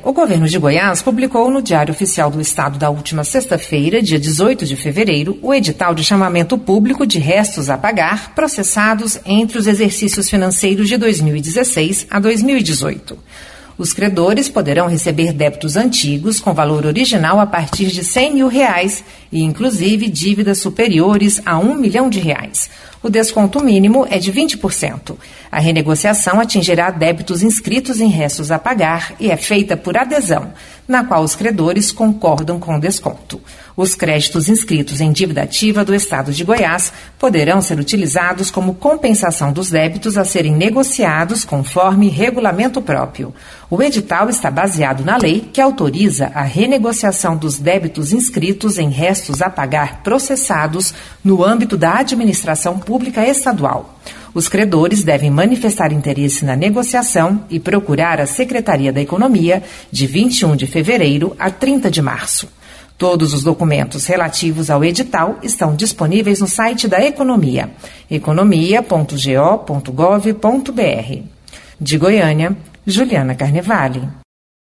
O governo de Goiás publicou no Diário Oficial do Estado da última sexta-feira, dia 18 de fevereiro, o edital de chamamento público de restos a pagar processados entre os exercícios financeiros de 2016 a 2018. Os credores poderão receber débitos antigos com valor original a partir de R$100 mil e, inclusive, dívidas superiores a R$1 milhão. O desconto mínimo é de 20%. A renegociação atingirá débitos inscritos em restos a pagar e é feita por adesão, na qual os credores concordam com o desconto. Os créditos inscritos em dívida ativa do Estado de Goiás poderão ser utilizados como compensação dos débitos a serem negociados conforme regulamento próprio. O edital está baseado na lei que autoriza a renegociação dos débitos inscritos em restos a pagar processados no âmbito da administração pública estadual. Os credores devem manifestar interesse na negociação e procurar a Secretaria da Economia de 21 de fevereiro a 30 de março. Todos os documentos relativos ao edital estão disponíveis no site da Economia, economia.go.gov.br. De Goiânia, Juliana Carnevale.